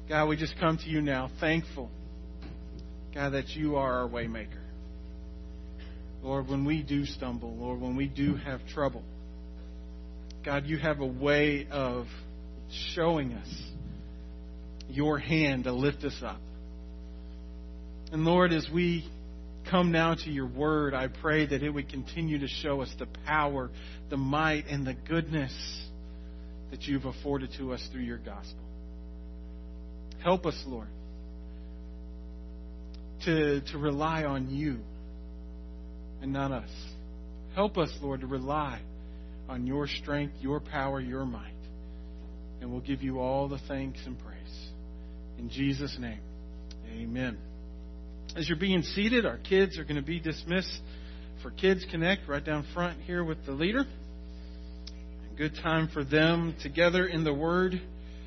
God, we just come to you now thankful, God, that you are our way maker. Lord, when we do stumble, Lord, when we do have trouble, God, you have a way of showing us your hand to lift us up. And Lord, as we come now to your word, I pray that it would continue to show us the power, the might, and the goodness that you've afforded to us through your gospel. Help us, Lord, to rely on you and not us. Help us, Lord, to rely on your strength, your power, your might. And we'll give you all the thanks and praise. In Jesus' name, amen. As you're being seated, our kids are going to be dismissed for Kids Connect right down front here with the leader. A good time for them together in the Word.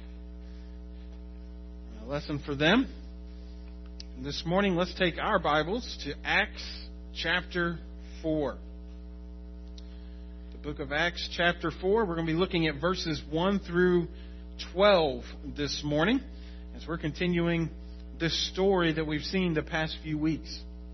A lesson for them. And this morning, let's take our Bibles to Acts chapter 4. The book of Acts chapter 4. We're going to be looking at verses 1 through 12 this morning as we're continuing this story that we've seen the past few weeks.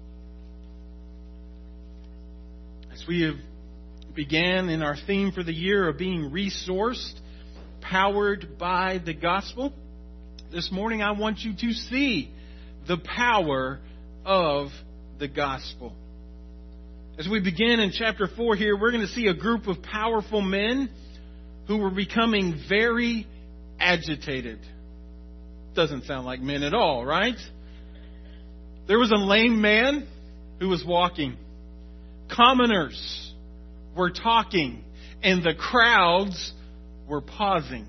As we have began in our theme for the year of being resourced, powered by the gospel, this morning I want you to see the power of the gospel. As we begin in chapter 4 here, we're going to see a group of powerful men who were becoming very agitated. Doesn't sound like men at all, right? There was a lame man who was walking. Commoners were talking, and the crowds were pausing.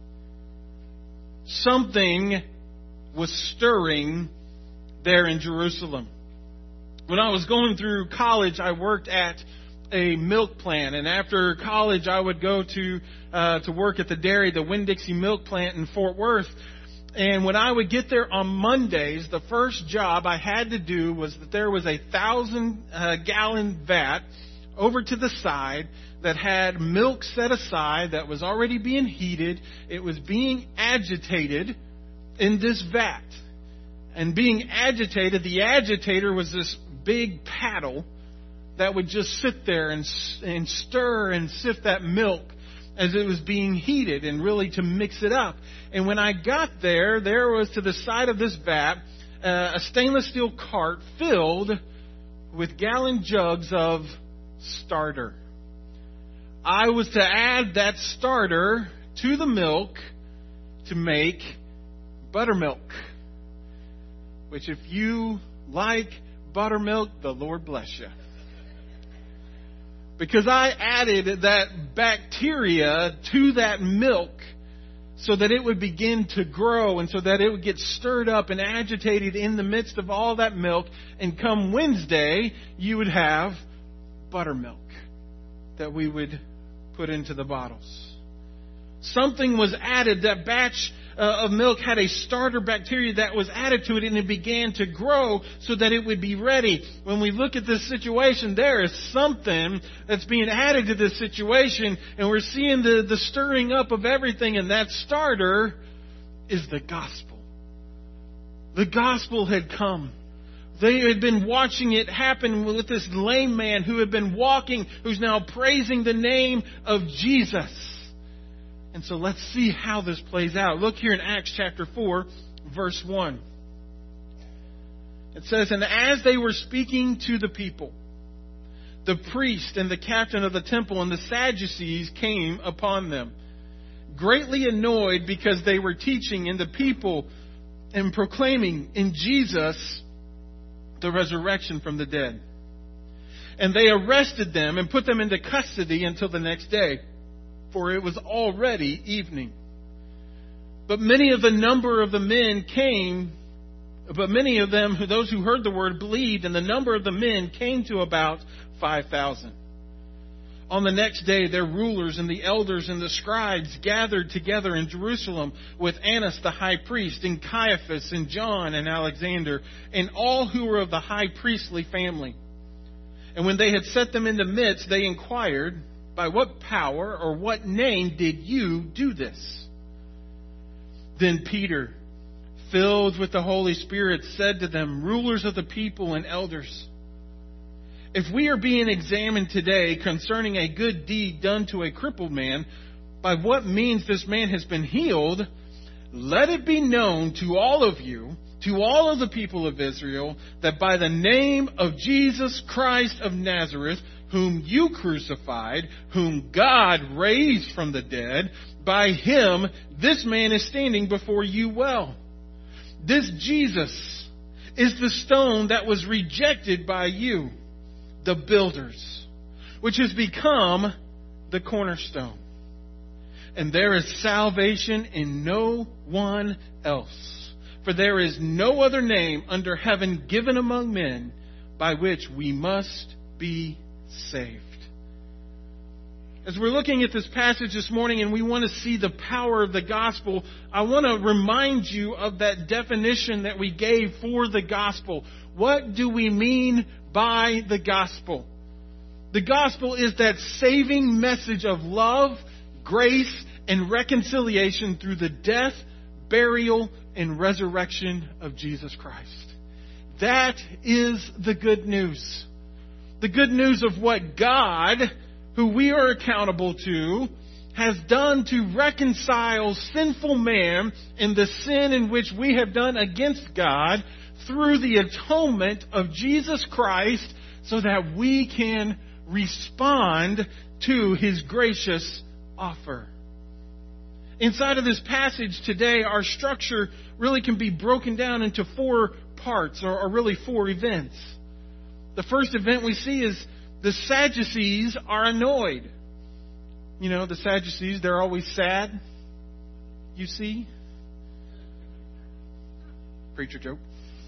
Something was stirring there in Jerusalem. When I was going through college, I worked at a milk plant, and after college, I would go to work at the dairy, the Winn-Dixie milk plant in Fort Worth. And when I would get there on Mondays, the first job I had to do was that there was a 1,000-gallon vat over to the side that had milk set aside that was already being heated. It was being agitated in this vat. And being agitated, the agitator was this big paddle that would just sit there and stir and sift that milk as it was being heated and really to mix it up. And when I got there, there was to the side of this vat a stainless steel cart filled with gallon jugs of starter. I was to add that starter to the milk to make buttermilk. Which if you like buttermilk, the Lord bless you. Because I added that bacteria to that milk so that it would begin to grow and so that it would get stirred up and agitated in the midst of all that milk. And come Wednesday, you would have buttermilk that we would put into the bottles. Something was added. That batch of milk had a starter bacteria that was added to it, and it began to grow so that it would be ready. When we look at this situation, there is something that's being added to this situation, and we're seeing the stirring up of everything, and that starter is the gospel. The gospel had come. They had been watching it happen with this lame man who had been walking, who's now praising the name of Jesus. And so let's see how this plays out. Look here in Acts chapter 4, verse 1. It says, "And as they were speaking to the people, the priest and the captain of the temple and the Sadducees came upon them, greatly annoyed because they were teaching in the people and proclaiming in Jesus the resurrection from the dead. And they arrested them and put them into custody until the next day, for it was already evening. But many of the number of the men came, but many of them, those who heard the word, believed, and the number of the men came to about 5,000. On the next day, their rulers and the elders and the scribes gathered together in Jerusalem with Annas the high priest, and Caiaphas, and John, and Alexander, and all who were of the high priestly family. And when they had set them in the midst, they inquired, 'By what power or what name did you do this?' Then Peter, filled with the Holy Spirit, said to them, "Rulers of the people and elders, if we are being examined today concerning a good deed done to a crippled man, by what means this man has been healed, let it be known to all of you, to all of the people of Israel, that by the name of Jesus Christ of Nazareth, whom you crucified, whom God raised from the dead, by him this man is standing before you well. This Jesus is the stone that was rejected by you, the builders, which has become the cornerstone. And there is salvation in no one else. For there is no other name under heaven given among men by which we must be saved." As we're looking at this passage this morning and we want to see the power of the gospel, I want to remind you of that definition that we gave for the gospel. What do we mean by the gospel? The gospel is that saving message of love, grace, and reconciliation through the death, burial, and resurrection of Jesus Christ. That is the good news. The good news of what God, who we are accountable to, has done to reconcile sinful man and the sin in which we have done against God through the atonement of Jesus Christ, so that we can respond to his gracious offer. Inside of this passage today, our structure really can be broken down into 4 parts, or really 4 events. The first event we see is the Sadducees are annoyed. You know, the Sadducees, they're always sad. You see? Preacher joke.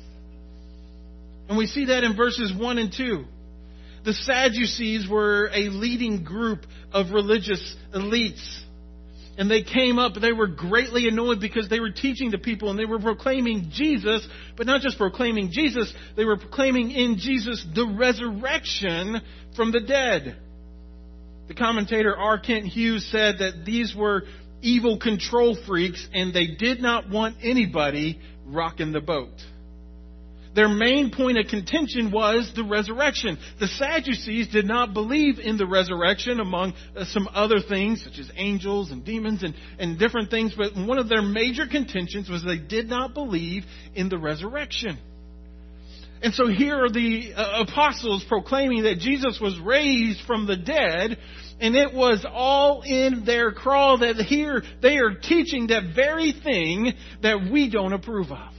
And we see that in verses 1 and 2. The Sadducees were a leading group of religious elites. And they came up, they were greatly annoyed because they were teaching the people and they were proclaiming Jesus, but not just proclaiming Jesus, they were proclaiming in Jesus the resurrection from the dead. The commentator R. Kent Hughes said that these were evil control freaks and they did not want anybody rocking the boat. Their main point of contention was the resurrection. The Sadducees did not believe in the resurrection, among some other things, such as angels and demons and different things. But one of their major contentions was they did not believe in the resurrection. And so here are the apostles proclaiming that Jesus was raised from the dead. And it was all in their crawl that here they are teaching that very thing that we don't approve of.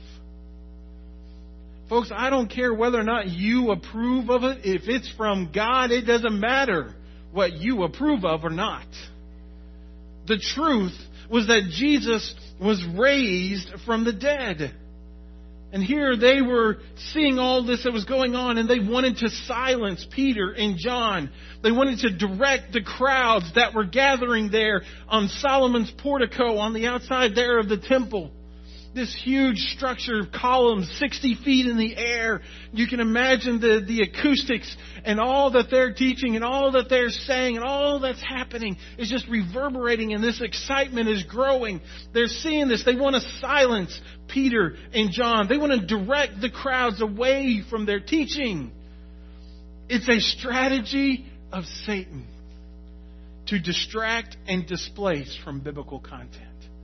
Folks, I don't care whether or not you approve of it. If it's from God, it doesn't matter what you approve of or not. The truth was that Jesus was raised from the dead. And here they were seeing all this that was going on, and they wanted to silence Peter and John. They wanted to direct the crowds that were gathering there on Solomon's portico on the outside there of the temple. This huge structure of columns 60 feet in the air. You can imagine the acoustics and all that they're teaching and all that they're saying and all that's happening is just reverberating, and this excitement is growing. They're seeing this. They want to silence Peter and John. They want to direct the crowds away from their teaching. It's a strategy of Satan to distract and displace from biblical content.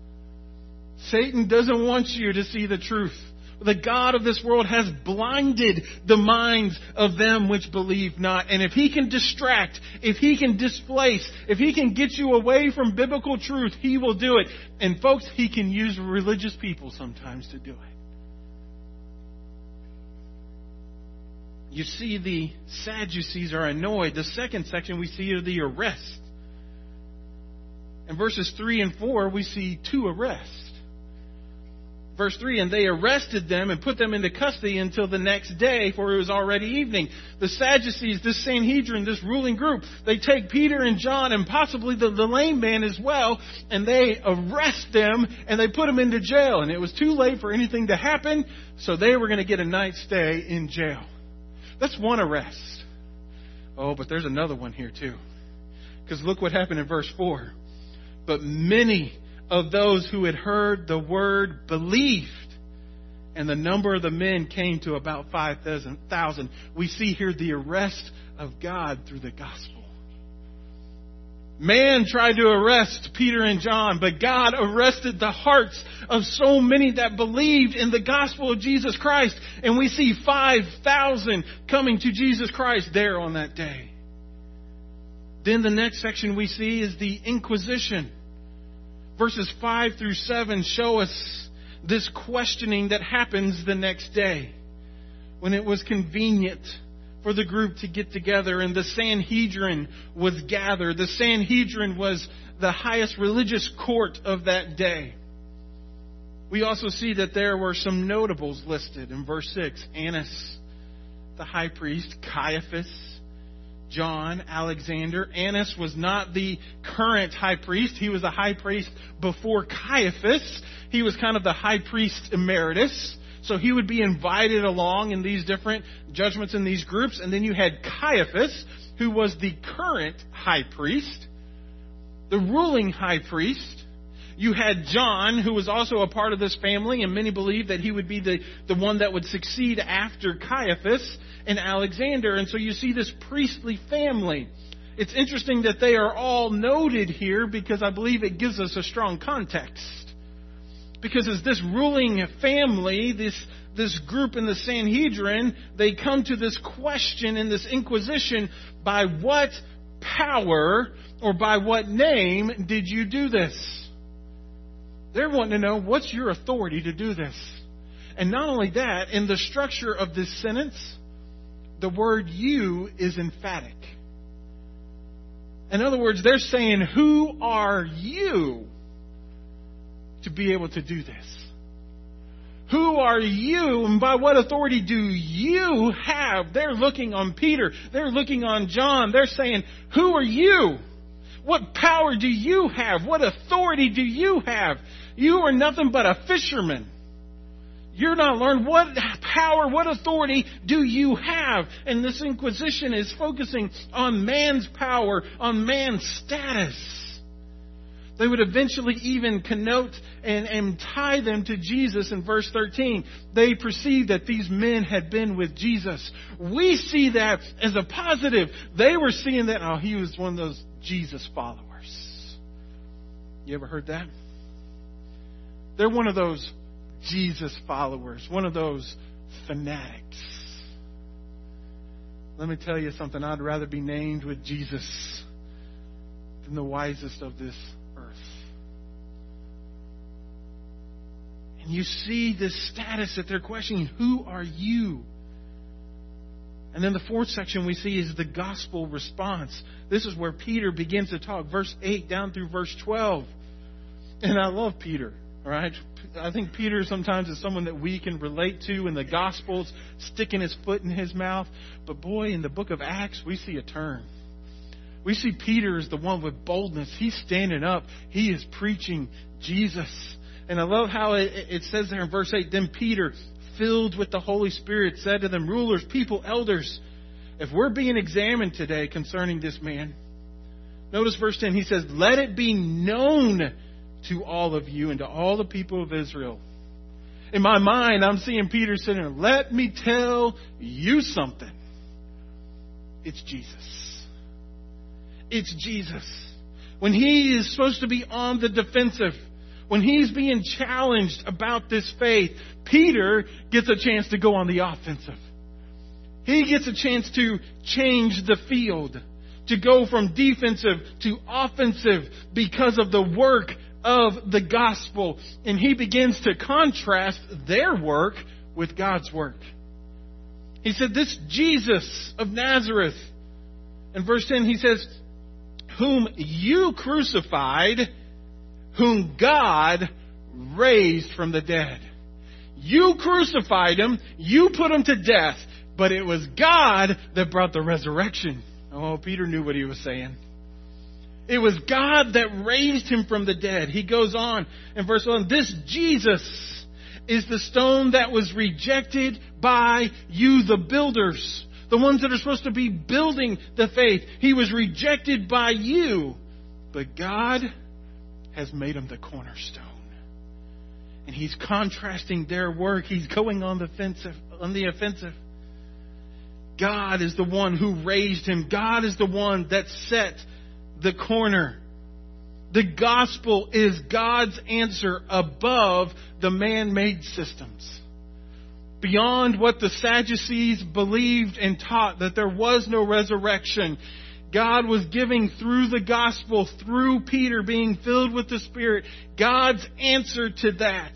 Satan doesn't want you to see the truth. The God of this world has blinded the minds of them which believe not. And if he can distract, if he can displace, if he can get you away from biblical truth, he will do it. And folks, he can use religious people sometimes to do it. You see, the Sadducees are annoyed. The second section we see are the arrest. In verses 3 and 4, we see 2 arrests. Verse 3, and they arrested them and put them into custody until the next day, for it was already evening. The Sadducees, this Sanhedrin, this ruling group, they take Peter and John and possibly the lame man as well, and they arrest them and they put them into jail. And it was too late for anything to happen, so they were going to get a night stay in jail. That's one arrest. Oh, but there's another one here too. Because look what happened in verse 4. But many of those who had heard the word believed And the number of the men came to about 5,000. We see here the arrest of God through the gospel. Man tried to arrest Peter and John, but God arrested the hearts of so many that believed in the gospel of Jesus Christ. And we see 5,000 coming to Jesus Christ there on that day. Then the next section we see is the Inquisition. Verses 5 through 7 show us this questioning that happens the next day when it was convenient for the group to get together and the Sanhedrin was gathered. The Sanhedrin was the highest religious court of that day. We also see that there were some notables listed in verse 6. Annas, the high priest, Caiaphas, John, Alexander. Annas was not the current high priest. He was the high priest before Caiaphas. He was kind of the high priest emeritus. So he would be invited along in these different judgments in these groups. And then you had Caiaphas, who was the current high priest, the ruling high priest. You had John, who was also a part of this family, and many believe that he would be the one that would succeed after Caiaphas, and Alexander. And so you see this priestly family. It's interesting that they are all noted here because I believe it gives us a strong context. Because as this ruling family, this group in the Sanhedrin, they come to this question in this Inquisition, by what power or by what name did you do this? They're wanting to know, what's your authority to do this? And not only that, in the structure of this sentence, the word you is emphatic. In other words, they're saying, who are you to be able to do this? Who are you, and by what authority do you have? They're looking on Peter. They're looking on John. They're saying, who are you? What power do you have? What authority do you have? You are nothing but a fisherman. You're not learned. What power, what authority do you have? And this Inquisition is focusing on man's power, on man's status. They would eventually even connote and tie them to Jesus in verse 13. They perceived that these men had been with Jesus. We see that as a positive. They were seeing that, oh, he was one of those Jesus followers. You ever heard that? They're one of those Jesus followers, one of those fanatics. Let me tell you something. I'd rather be named with Jesus than the wisest of this earth. And you see this status that they're questioning. Who are you? And then the fourth section we see is the gospel response. This is where Peter begins to talk. Verse 8 down through verse 12. And I love Peter. All right? I think Peter sometimes is someone that we can relate to in the Gospels, sticking his foot in his mouth. But boy, in the book of Acts, we see a turn. We see Peter as the one with boldness. He's standing up. He is preaching Jesus. And I love how it says there in verse 8, then Peter, filled with the Holy Spirit, said to them, rulers, people, elders, if we're being examined today concerning this man, notice verse 10, he says, let it be known to all of you and to all the people of Israel. In my mind, I'm seeing Peter sitting there, let me tell you something. It's Jesus. It's Jesus. When he is supposed to be on the defensive, when he's being challenged about this faith, Peter gets a chance to go on the offensive. He gets a chance to change the field, to go from defensive to offensive because of the work of the gospel. And he begins to contrast their work with God's work. He said, this Jesus of Nazareth, in verse 10 he says, whom you crucified, whom God raised from the dead. You crucified him, you put him to death, but it was God that brought the resurrection. Oh, Peter knew what he was saying. It was God that raised him from the dead. He goes on in verse 11, this Jesus is the stone that was rejected by you, the builders, the ones that are supposed to be building the faith. He was rejected by you, but God has made him the cornerstone. And he's contrasting their work. He's going on the offensive. God is the one who raised him. God is the one that set the corner. The gospel is God's answer above the man-made systems. Beyond what the Sadducees believed and taught, that there was no resurrection, God was giving through the gospel, through Peter being filled with the Spirit, God's answer to that.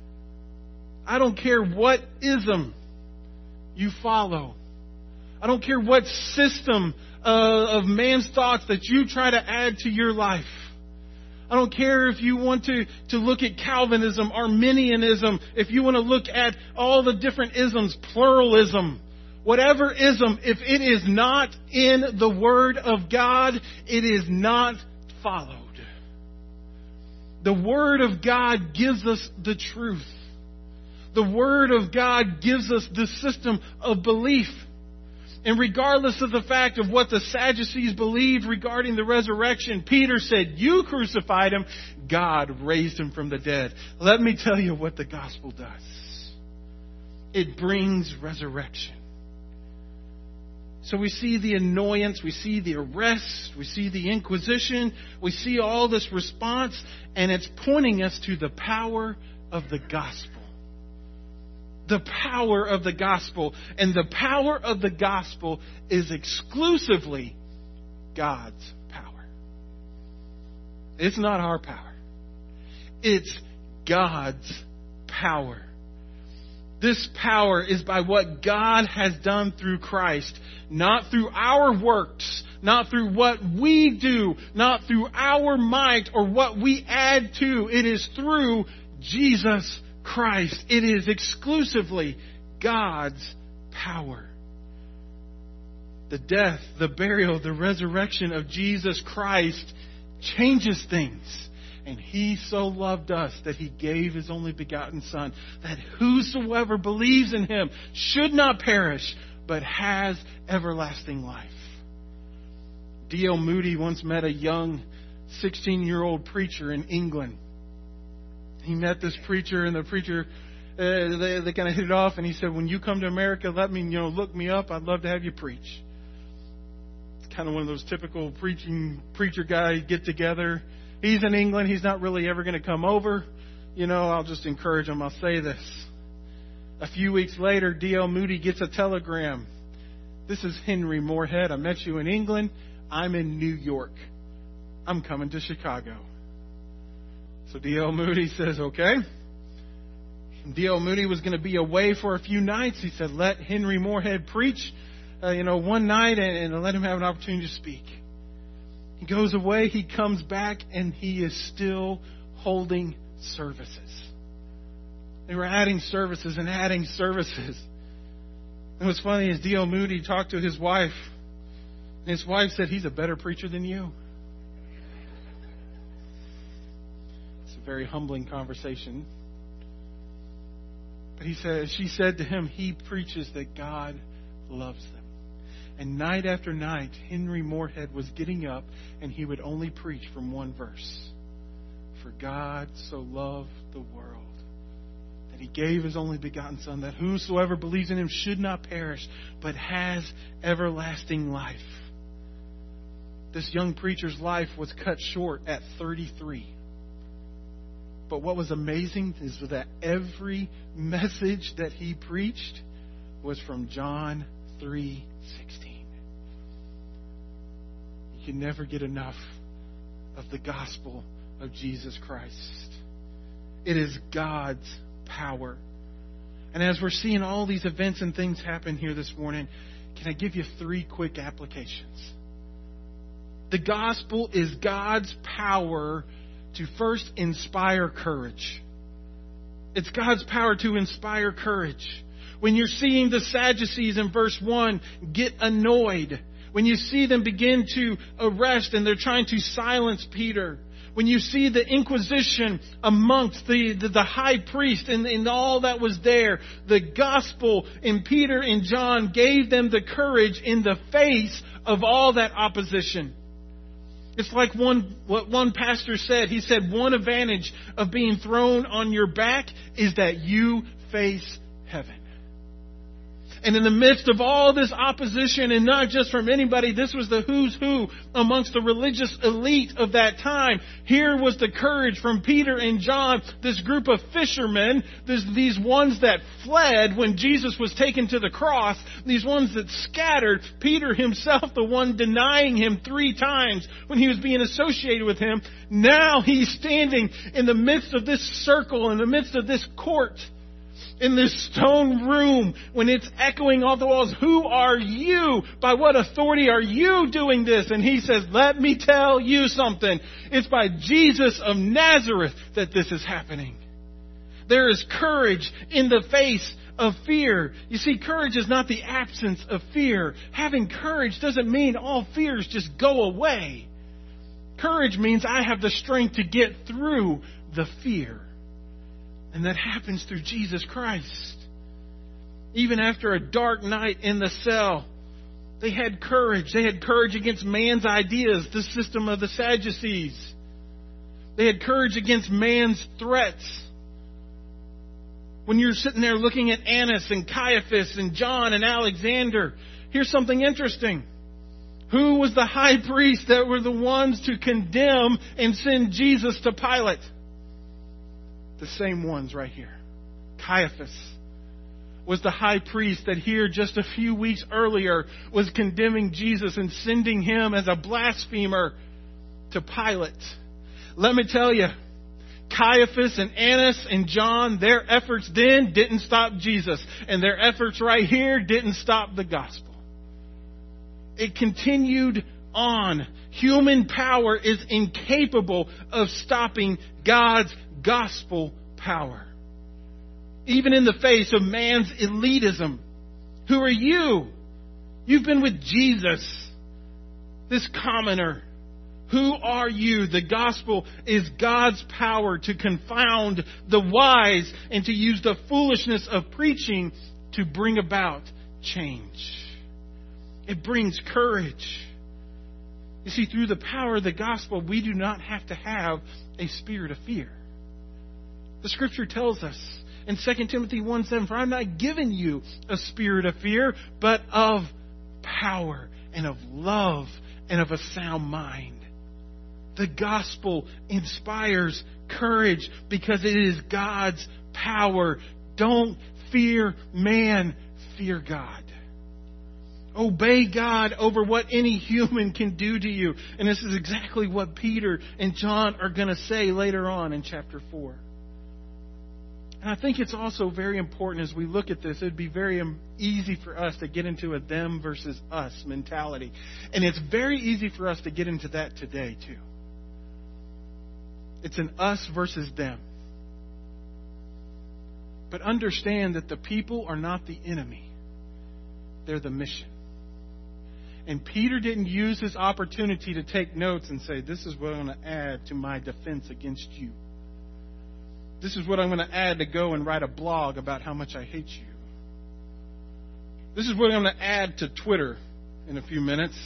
I don't care what ism you follow. I don't care what system of man's thoughts that you try to add to your life. I don't care if you want to look at Calvinism, Arminianism, if you want to look at all the different isms, pluralism, whatever ism, if it is not in the Word of God, it is not followed. The Word of God gives us the truth. The Word of God gives us the system of belief. And regardless of the fact of what the Sadducees believed regarding the resurrection, Peter said, you crucified him, God raised him from the dead. Let me tell you what the gospel does. It brings resurrection. So we see the annoyance, we see the arrest, we see the inquisition, we see all this response, and it's pointing us to the power of the gospel. The power of the gospel. And the power of the gospel is exclusively God's power. It's not our power. It's God's power. This power is by what God has done through Christ, not through our works, not through what we do, not through our might or what we add to. It is through Jesus Christ. It is exclusively God's power. The death, the burial, the resurrection of Jesus Christ changes things. And He so loved us that He gave His only begotten Son, that whosoever believes in Him should not perish, but has everlasting life. D.L. Moody once met a young 16-year-old preacher in England. He met this preacher, and the preacher, they kind of hit it off, and he said, when you come to America, let me, look me up. I'd love to have you preach. It's kind of one of those typical preacher guy get together. He's in England. He's not really ever going to come over. I'll just encourage him. I'll say this. A few weeks later, D.L. Moody gets a telegram. This is Henry Moorhead. I met you in England. I'm in New York. I'm coming to Chicago. So D.L. Moody says, okay. D.L. Moody was going to be away for a few nights. He said, let Henry Moorhead preach, one night and let him have an opportunity to speak. He goes away. He comes back and he is still holding services. They were adding services and adding services. And what's funny is D.L. Moody talked to his wife. And his wife said, he's a better preacher than you. Very humbling conversation. But she said to him, he preaches that God loves them. And night after night, Henry Moorhead was getting up and he would only preach from one verse. For God so loved the world that He gave His only begotten Son, that whosoever believes in Him should not perish, but has everlasting life. This young preacher's life was cut short at 33. But what was amazing is that every message that he preached was from John 3:16. You can never get enough of the gospel of Jesus Christ. It is God's power. And as we're seeing all these events and things happen here this morning, can I give you 3 quick applications? The gospel is God's power to first inspire courage. It's God's power to inspire courage. When you're seeing the Sadducees in verse 1 get annoyed, when you see them begin to arrest and they're trying to silence Peter, when you see the inquisition amongst the high priest and all that was there, the gospel in Peter and John gave them the courage in the face of all that opposition. It's like what one pastor said. He said, one advantage of being thrown on your back is that you face heaven. And in the midst of all this opposition, and not just from anybody, this was the who's who amongst the religious elite of that time. Here was the courage from Peter and John, this group of fishermen, these ones that fled when Jesus was taken to the cross, these ones that scattered. Peter himself, the one denying him 3 times when he was being associated with him. Now he's standing in the midst of this circle, in the midst of this court, in this stone room, when it's echoing off the walls. Who are you? By what authority are you doing this? And he says, let me tell you something. It's by Jesus of Nazareth that this is happening. There is courage in the face of fear. You see, courage is not the absence of fear. Having courage doesn't mean all fears just go away. Courage means I have the strength to get through the fear. And that happens through Jesus Christ. Even after a dark night in the cell, they had courage. They had courage against man's ideas, the system of the Sadducees. They had courage against man's threats. When you're sitting there looking at Annas and Caiaphas and John and Alexander, here's something interesting. Who was the high priest that were the ones to condemn and send Jesus to Pilate? The same ones right here. Caiaphas was the high priest that here just a few weeks earlier was condemning Jesus and sending him as a blasphemer to Pilate. Let me tell you, Caiaphas and Annas and John, their efforts then didn't stop Jesus. And their efforts right here didn't stop the gospel. It continued on. Human power is incapable of stopping God's gospel power. Even in the face of man's elitism. Who are you? You've been with Jesus, this commoner. Who are you? The gospel is God's power to confound the wise and to use the foolishness of preaching to bring about change. It brings courage. You see, through the power of the gospel, we do not have to have a spirit of fear. The Scripture tells us in 2 Timothy 1:7, for I'm not giving you a spirit of fear, but of power and of love and of a sound mind. The gospel inspires courage because it is God's power. Don't fear man, fear God. Obey God over what any human can do to you. And this is exactly what Peter and John are going to say later on in chapter 4. And I think it's also very important as we look at this, it would be very easy for us to get into a them versus us mentality. And it's very easy for us to get into that today too. It's an us versus them. But understand that the people are not the enemy. They're the mission. And Peter didn't use his opportunity to take notes and say, this is what I'm going to add to my defense against you. This is what I'm going to add to go and write a blog about how much I hate you. This is what I'm going to add to Twitter in a few minutes.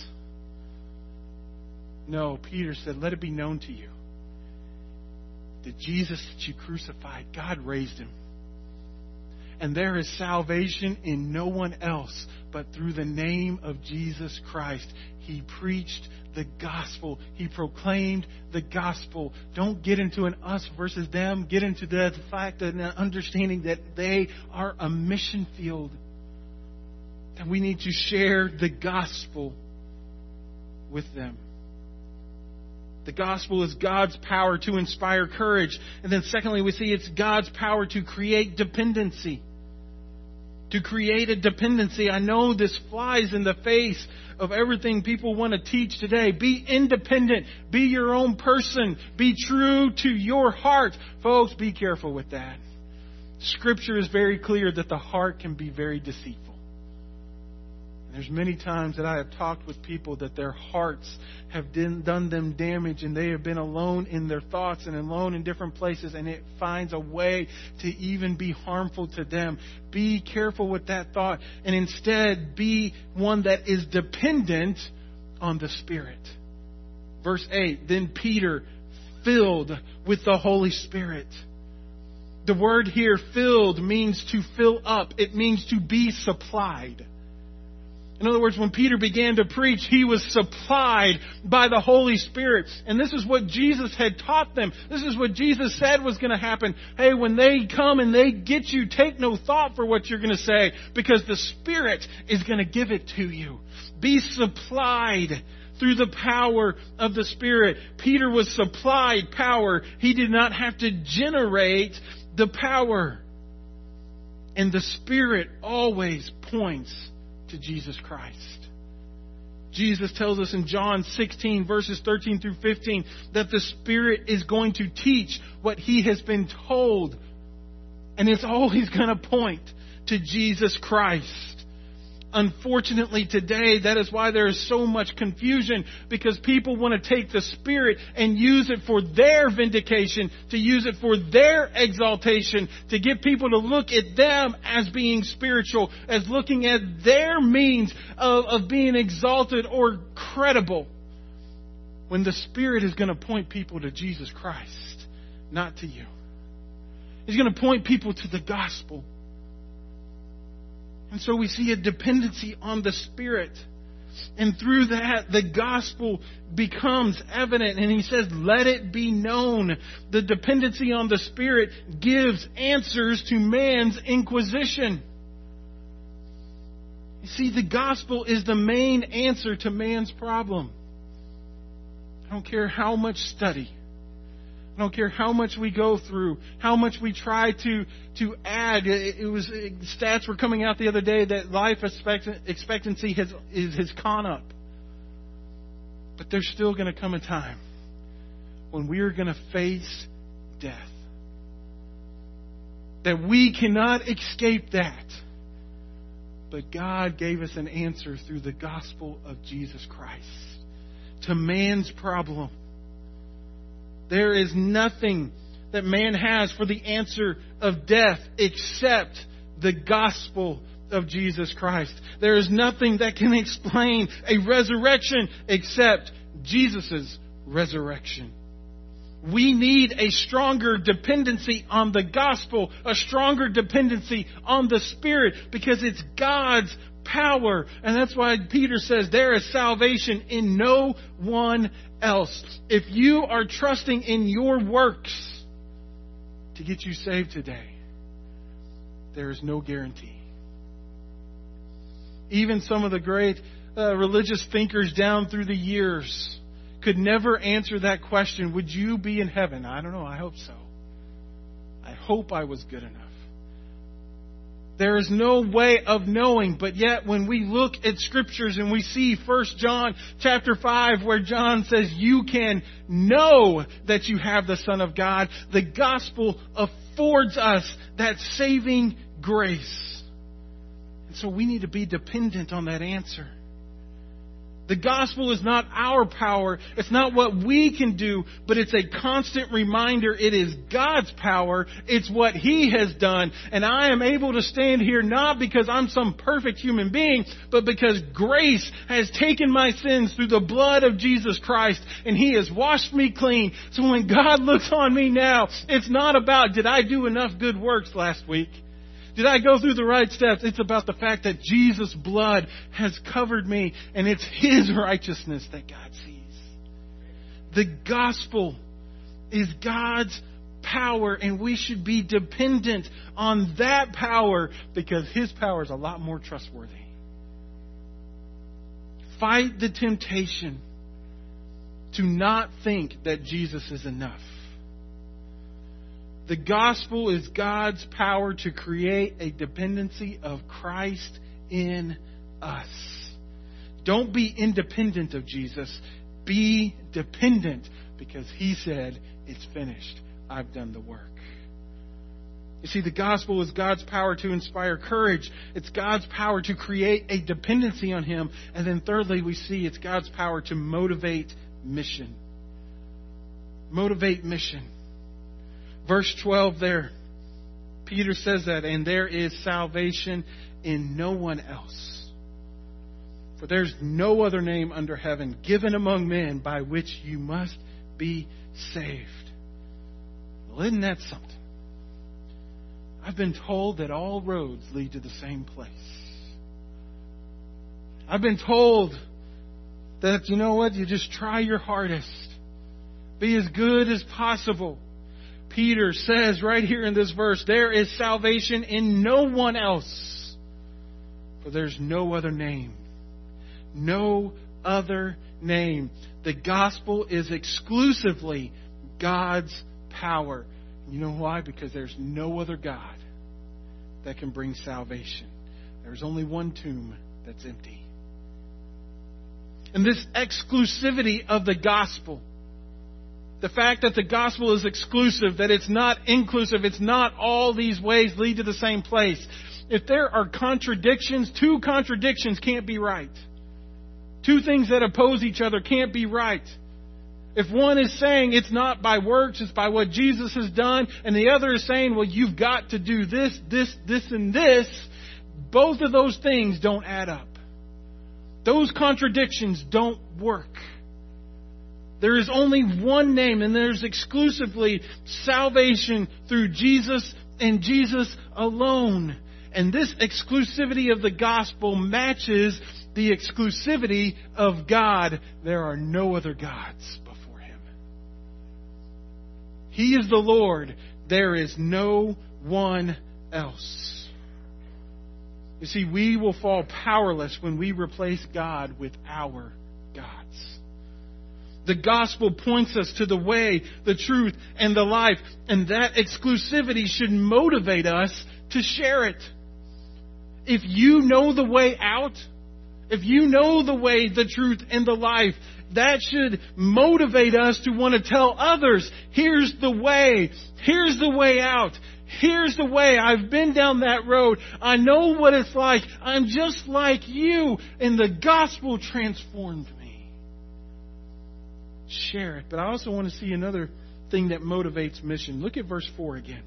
No, Peter said, let it be known to you that Jesus that you crucified, God raised him. And there is salvation in no one else but through the name of Jesus Christ. He preached the gospel. He proclaimed the gospel. Don't get into an us versus them. Get into the fact and understanding that they are a mission field. That we need to share the gospel with them. The gospel is God's power to inspire courage. And then secondly, we see it's God's power to create dependency. To create a dependency. I know this flies in the face of everything people want to teach today. Be independent. Be your own person. Be true to your heart. Folks, be careful with that. Scripture is very clear that the heart can be very deceitful. There's many times that I have talked with people that their hearts have done them damage and they have been alone in their thoughts and alone in different places, and it finds a way to even be harmful to them. Be careful with that thought and instead be one that is dependent on the Spirit. Verse 8, then Peter, filled with the Holy Spirit. The word here, filled, means to fill up. It means to be supplied. In other words, when Peter began to preach, he was supplied by the Holy Spirit. And this is what Jesus had taught them. This is what Jesus said was going to happen. Hey, when they come and they get you, take no thought for what you're going to say, because the Spirit is going to give it to you. Be supplied through the power of the Spirit. Peter was supplied power. He did not have to generate the power. And the Spirit always points to Jesus Christ. Jesus tells us in John 16 verses 13 through 15 that the Spirit is going to teach what He has been told. And it's always going to point to Jesus Christ. Unfortunately today, that is why there is so much confusion, because people want to take the Spirit and use it for their vindication, to use it for their exaltation, to get people to look at them as being spiritual, as looking at their means of being exalted or credible, when the Spirit is going to point people to Jesus Christ, not to you. He's going to point people to the gospel. And so we see a dependency on the Spirit. And through that, the gospel becomes evident. And he says, let it be known. The dependency on the Spirit gives answers to man's inquisition. You see, the gospel is the main answer to man's problem. I don't care how much study. I don't care how much we go through, how much we try to add. Stats were coming out the other day that life expectancy has gone up. But there's still going to come a time when we are going to face death. That we cannot escape that. But God gave us an answer through the gospel of Jesus Christ to man's problem. There is nothing that man has for the answer of death except the gospel of Jesus Christ. There is nothing that can explain a resurrection except Jesus' resurrection. We need a stronger dependency on the gospel, a stronger dependency on the Spirit, because it's God's power. And that's why Peter says there is salvation in no one else. If you are trusting in your works to get you saved today, there is no guarantee. Even some of the great religious thinkers down through the years could never answer that question, would you be in heaven? I don't know, I hope so. I hope I was good enough. There is no way of knowing, but yet when we look at scriptures and we see 1 John chapter 5 where John says you can know that you have the Son of God, the gospel affords us that saving grace. And so we need to be dependent on that answer. The gospel is not our power. It's not what we can do, but it's a constant reminder it is God's power. It's what He has done. And I am able to stand here not because I'm some perfect human being, but because grace has taken my sins through the blood of Jesus Christ, and He has washed me clean. So when God looks on me now, it's not about, did I do enough good works last week? Did I go through the right steps? It's about the fact that Jesus' blood has covered me, and it's His righteousness that God sees. The gospel is God's power, and we should be dependent on that power because His power is a lot more trustworthy. Fight the temptation to not think that Jesus is enough. The gospel is God's power to create a dependency of Christ in us. Don't be independent of Jesus. Be dependent because He said, it's finished. I've done the work. You see, the gospel is God's power to inspire courage. It's God's power to create a dependency on Him. And then thirdly, we see it's God's power to motivate mission. Motivate mission. Verse 12 there, Peter says that, and there is salvation in no one else. For there's no other name under heaven given among men by which you must be saved. Well, isn't that something? I've been told that all roads lead to the same place. I've been told that, you know what, you just try your hardest. Be as good as possible. Peter says right here in this verse, there is salvation in no one else. For there's no other name. No other name. The gospel is exclusively God's power. You know why? Because there's no other God that can bring salvation. There's only one tomb that's empty. And this exclusivity of the gospel, the fact that the gospel is exclusive, that it's not inclusive, it's not all these ways lead to the same place. If there are contradictions, two contradictions can't be right. Two things that oppose each other can't be right. If one is saying it's not by works, it's by what Jesus has done, and the other is saying, well, you've got to do this, and this, both of those things don't add up. Those contradictions don't work. There is only one name, and there's exclusively salvation through Jesus and Jesus alone. And this exclusivity of the gospel matches the exclusivity of God. There are no other gods before Him. He is the Lord. There is no one else. You see, we will fall powerless when we replace God with our gods. The gospel points us to the way, the truth, and the life. And that exclusivity should motivate us to share it. If you know the way out, if you know the way, the truth, and the life, that should motivate us to want to tell others, here's the way out. Here's the way. I've been down that road. I know what it's like. I'm just like you. And the gospel transformed me. Share it. But I also want to see another thing that motivates mission. Look at verse 4 again.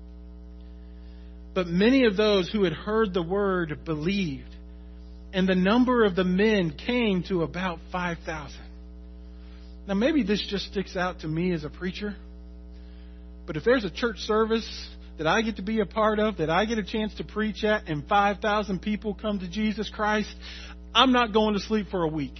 But many of those who had heard the word believed, and the number of the men came to about 5,000. Now maybe this just sticks out to me as a preacher, but if there's a church service that I get to be a part of, that I get a chance to preach at, and 5,000 people come to Jesus Christ, I'm not going to sleep for a week.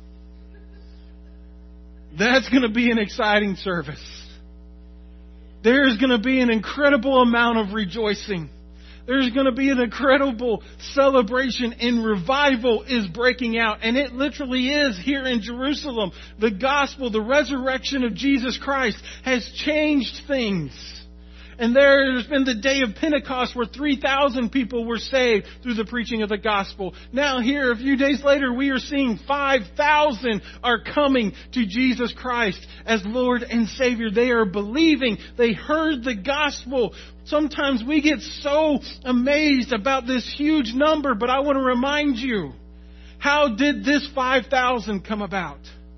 That's going to be an exciting service. There's going to be an incredible amount of rejoicing. There's going to be an incredible celebration, and revival is breaking out. And it literally is here in Jerusalem. The gospel, the resurrection of Jesus Christ has changed things. And there's been the day of Pentecost where 3,000 people were saved through the preaching of the gospel. Now here, a few days later, we are seeing 5,000 are coming to Jesus Christ as Lord and Savior. They are believing. They heard the gospel. Sometimes we get so amazed about this huge number, but I want to remind you, how did this 5,000 come about?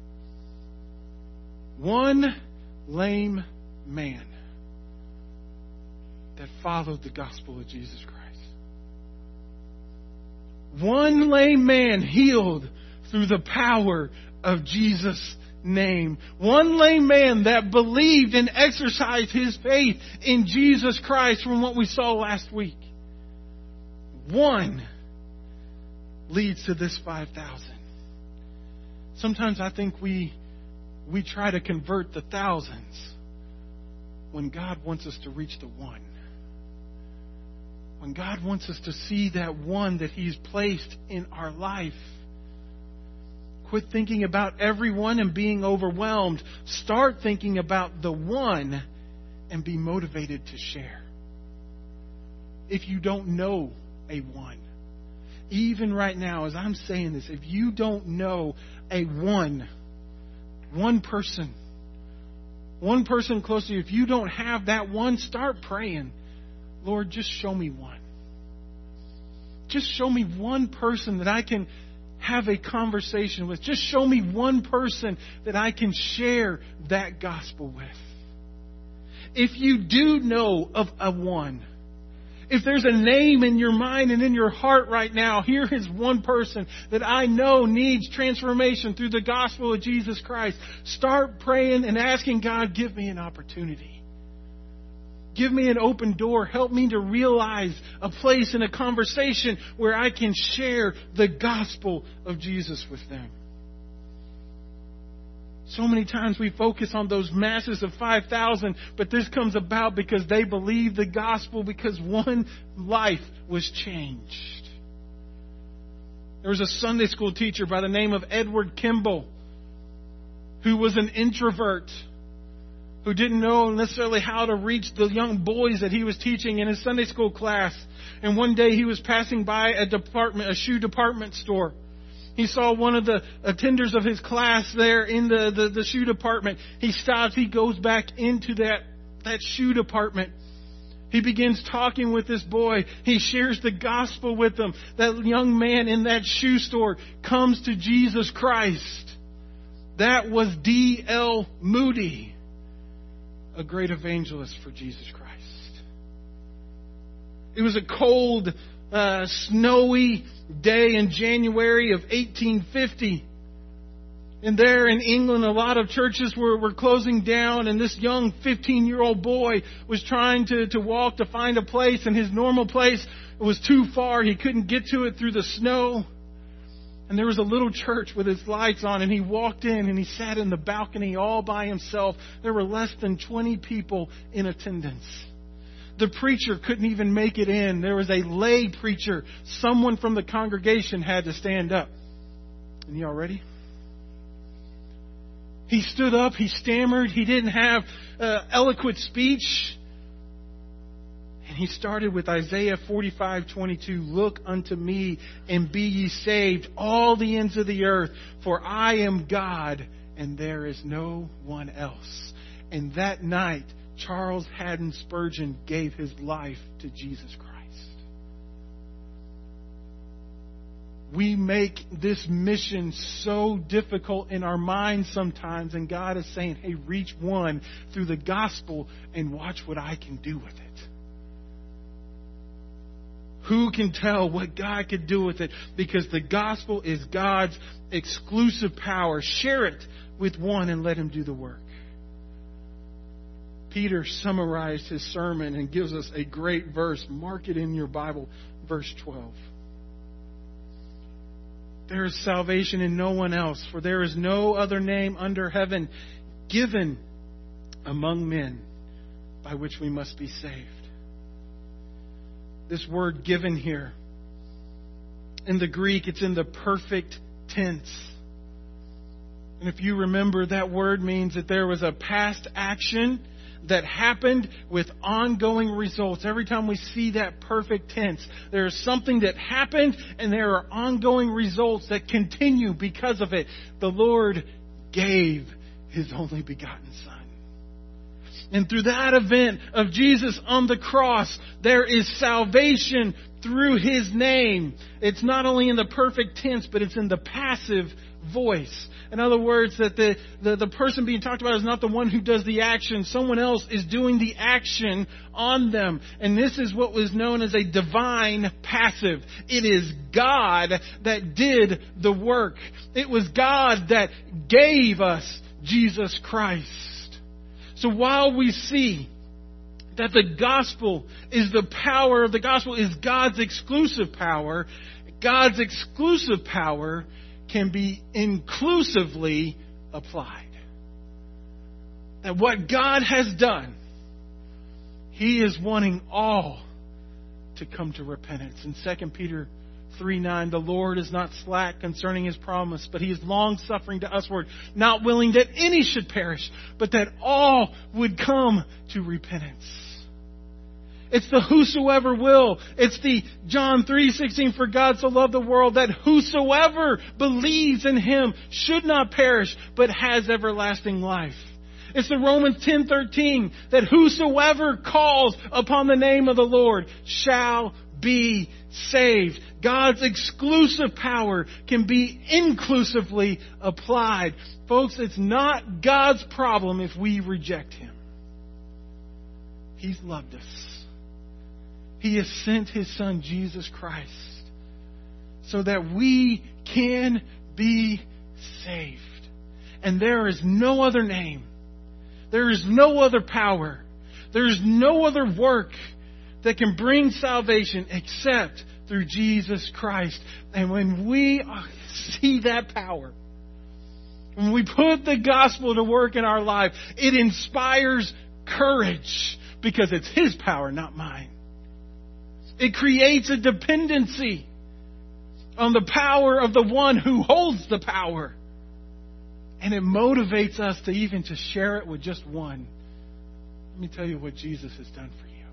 One lame man that followed the gospel of Jesus Christ. One lame man healed through the power of Jesus' name. One lame man that believed and exercised his faith in Jesus Christ, from what we saw last week. One leads to this 5,000. Sometimes I think we try to convert the thousands when God wants us to reach the one. When God wants us to see that one that He's placed in our life. Quit thinking about everyone and being overwhelmed. Start thinking about the one and be motivated to share. If you don't know a one, even right now as I'm saying this, if you don't know a one person close to you, if you don't have that one, start praying. Lord, just show me one. Just show me one person that I can have a conversation with. Just show me one person that I can share that gospel with. If you do know of a one, If there's a name in your mind and in your heart right now, here is one person that I know needs transformation through the gospel of Jesus Christ. Start praying and asking God, give me an opportunity. Give me an open door. Help me to realize a place in a conversation where I can share the gospel of Jesus with them. So many times we focus on those masses of 5,000, but this comes about because they believed the gospel, because one life was changed. There was a Sunday school teacher by the name of Edward Kimball who was an introvert, who didn't know necessarily how to reach the young boys that he was teaching in his Sunday school class. And one day he was passing by a shoe department store. He saw one of the attenders of his class there in the shoe department. He stops, he goes back into that shoe department. He begins talking with this boy. He shares the gospel with him. That young man in that shoe store comes to Jesus Christ. That was D.L. Moody, a great evangelist for Jesus Christ. It was a cold, snowy day in January of 1850. And there in England, a lot of churches were closing down, and this young 15-year-old boy was trying to walk to find a place, and his normal place was too far. He couldn't get to it through the snow. And there was a little church with its lights on, and he walked in and he sat in the balcony all by himself. There were less than 20 people in attendance. The preacher couldn't even make it in. There was a lay preacher. Someone from the congregation had to stand up. And y'all ready? He stood up. He stammered. He didn't have eloquent speech. And he started with Isaiah 45:22. Look unto me and be ye saved, all the ends of the earth, for I am God and there is no one else. And that night, Charles Haddon Spurgeon gave his life to Jesus Christ. We make this mission so difficult in our minds sometimes, and God is saying, hey, reach one through the gospel and watch what I can do with it. Who can tell what God could do with it? Because the gospel is God's exclusive power. Share it with one and let him do the work. Peter summarized his sermon and gives us a great verse. Mark it in your Bible, verse 12. There is salvation in no one else, for there is no other name under heaven given among men by which we must be saved. This word given here, in the Greek, it's in the perfect tense. And if you remember, that word means that there was a past action that happened with ongoing results. Every time we see that perfect tense, there is something that happened and there are ongoing results that continue because of it. The Lord gave His only begotten Son. And through that event of Jesus on the cross, there is salvation through His name. It's not only in the perfect tense, but it's in the passive voice. In other words, that the person being talked about is not the one who does the action. Someone else is doing the action on them. And this is what was known as a divine passive. It is God that did the work. It was God that gave us Jesus Christ. So while we see that the gospel is the power of the gospel is God's exclusive power, God's exclusive power can be inclusively applied. That what God has done, He is wanting all to come to repentance. In 2 Peter 3:9, the Lord is not slack concerning His promise, but He is long-suffering to usward, not willing that any should perish, but that all would come to repentance. It's the whosoever will. It's the John 3:16, for God so loved the world that whosoever believes in Him should not perish, but has everlasting life. It's the Romans 10:13, that whosoever calls upon the name of the Lord shall be saved. God's exclusive power can be inclusively applied. Folks, it's not God's problem if we reject Him. He's loved us. He has sent His Son, Jesus Christ, so that we can be saved. And there is no other name. There is no other power. There is no other work that can bring salvation except through Jesus Christ. And when we see that power, when we put the gospel to work in our life, it inspires courage because it's His power, not mine. It creates a dependency on the power of the one who holds the power. And it motivates us to even to share it with just one. Let me tell you what Jesus has done for you.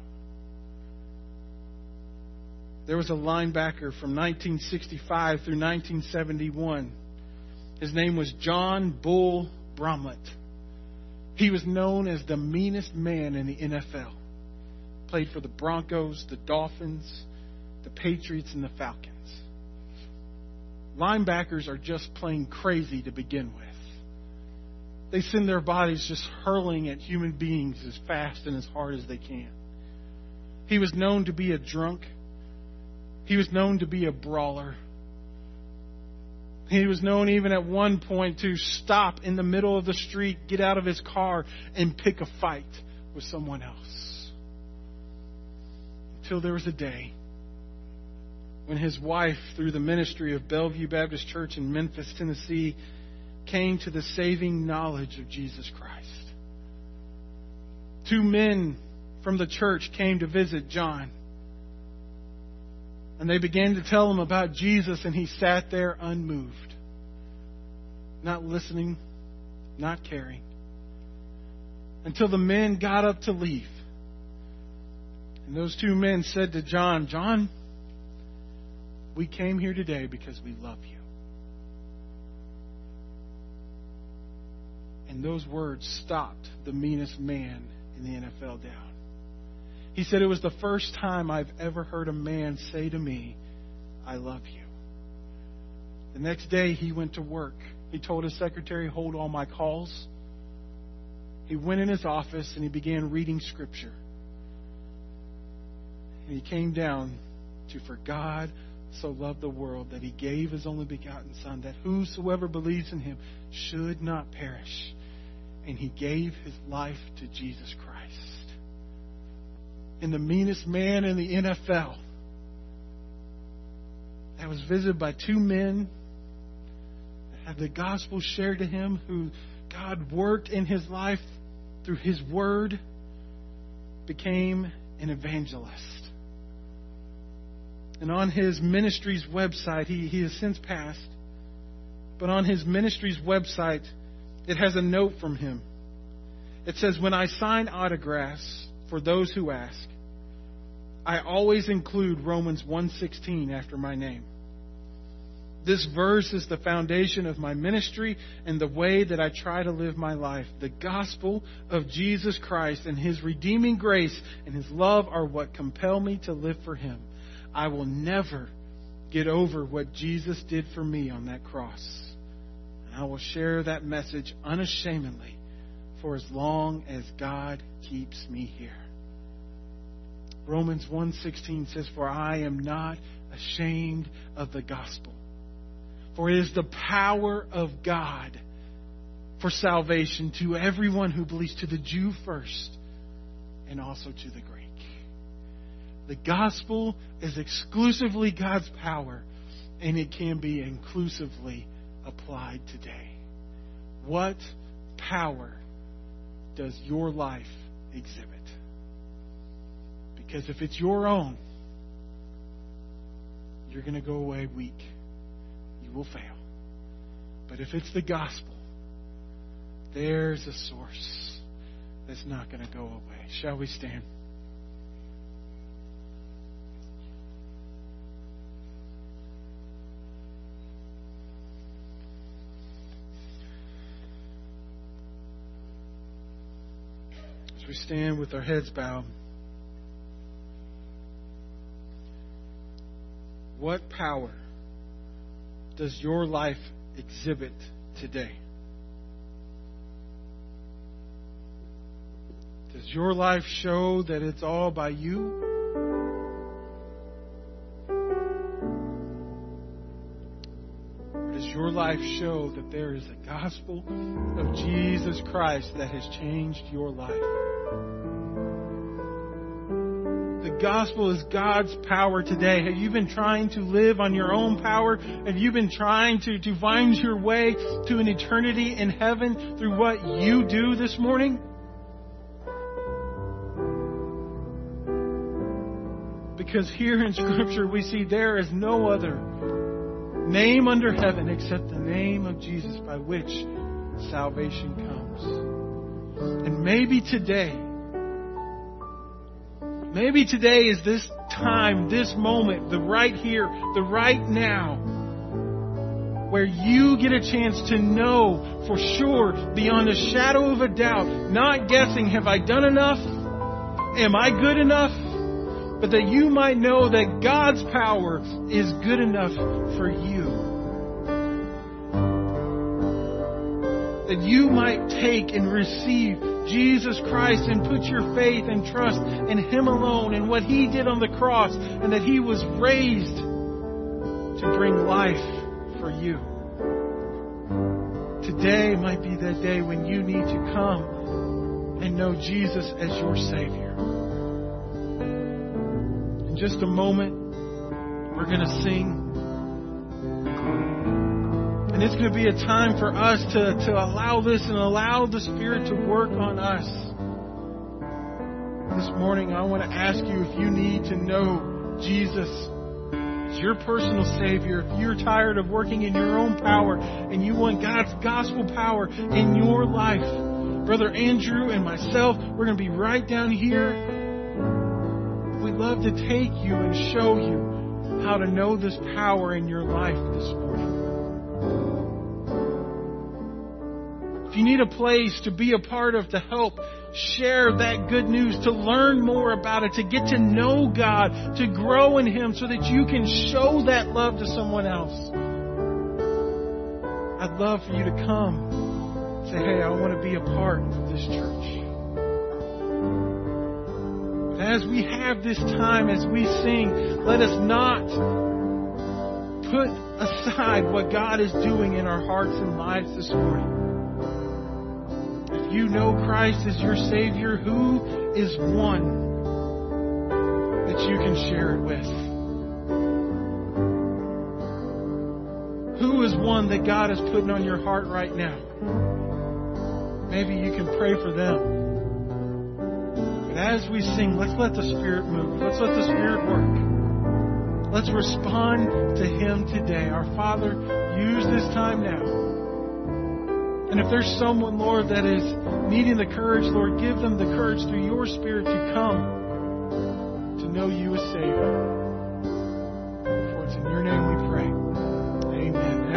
There was a linebacker from 1965 through 1971. His name was John Bull Bromlett. He was known as the meanest man in the NFL. Played for the Broncos, the Dolphins, the Patriots, and the Falcons. Linebackers are just plain crazy to begin with. They send their bodies just hurling at human beings as fast and as hard as they can. He was known to be a drunk. He was known to be a brawler. He was known even at one point to stop in the middle of the street, get out of his car, and pick a fight with someone else. Until there was a day when his wife, through the ministry of Bellevue Baptist Church in Memphis, Tennessee, came to the saving knowledge of Jesus Christ. Two men from the church came to visit John. And they began to tell him about Jesus, and he sat there unmoved, not listening, not caring, until the men got up to leave. And those two men said to John, "John, we came here today because we love you." And those words stopped the meanest man in the NFL down. He said, "It was the first time I've ever heard a man say to me, 'I love you.'" The next day he went to work. He told his secretary, "Hold all my calls." He went in his office and he began reading Scripture. And he came down to, "For God so loved the world that He gave His only begotten Son, that whosoever believes in Him should not perish." And He gave His life to Jesus Christ. And the meanest man in the NFL that was visited by two men that had the gospel shared to him, who God worked in his life through His Word, became an evangelist. And on his ministry's website, he has since passed, but on his ministry's website, it has a note from him. It says, "When I sign autographs for those who ask, I always include Romans 1:16 after my name. This verse is the foundation of my ministry and the way that I try to live my life. The gospel of Jesus Christ and His redeeming grace and His love are what compel me to live for Him. I will never get over what Jesus did for me on that cross. And I will share that message unashamedly for as long as God keeps me here." Romans 1:16 says, "For I am not ashamed of the gospel, for it is the power of God for salvation to everyone who believes, to the Jew first, and also to the Greek." The gospel is exclusively God's power, and it can be inclusively applied today. What power does your life exhibit? Because if it's your own, you're going to go away weak. You will fail. But if it's the gospel, there's a source that's not going to go away. Shall we stand? As we stand with our heads bowed, what power does your life exhibit today? Does your life show that it's all by you? your life show that there is a gospel of Jesus Christ that has changed your life? The gospel is God's power today. Have you been trying to live on your own power? Have you been trying to find your way to an eternity in heaven through what you do this morning? Because here in Scripture we see there is no other name under heaven except the name of Jesus by which salvation comes. And maybe today is this time, this moment, the right here, the right now, where you get a chance to know for sure, beyond a shadow of a doubt, not guessing, have I done enough? Am I good enough? But that you might know that God's power is good enough for you. That you might take and receive Jesus Christ and put your faith and trust in Him alone and what He did on the cross, and that He was raised to bring life for you. Today might be that day when you need to come and know Jesus as your Savior. In just a moment, we're going to sing. And it's going to be a time for us to allow this and allow the Spirit to work on us. This morning, I want to ask you if you need to know Jesus as your personal Savior, if you're tired of working in your own power and you want God's gospel power in your life. Brother Andrew and myself, we're going to be right down here. We'd love to take you and show you how to know this power in your life this morning. If you need a place to be a part of, to help share that good news, to learn more about it, to get to know God, to grow in Him so that you can show that love to someone else, I'd love for you to come. Say, hey, I want to be a part of this church. As we have this time, as we sing, let us not put aside what God is doing in our hearts and lives this morning. If you know Christ as your Savior, who is one that you can share it with? Who is one that God is putting on your heart right now? Maybe you can pray for them. As we sing, let's let the Spirit move. Let's let the Spirit work. Let's respond to Him today. Our Father, use this time now. And if there's someone, Lord, that is needing the courage, Lord, give them the courage through your Spirit to come to know you as Savior.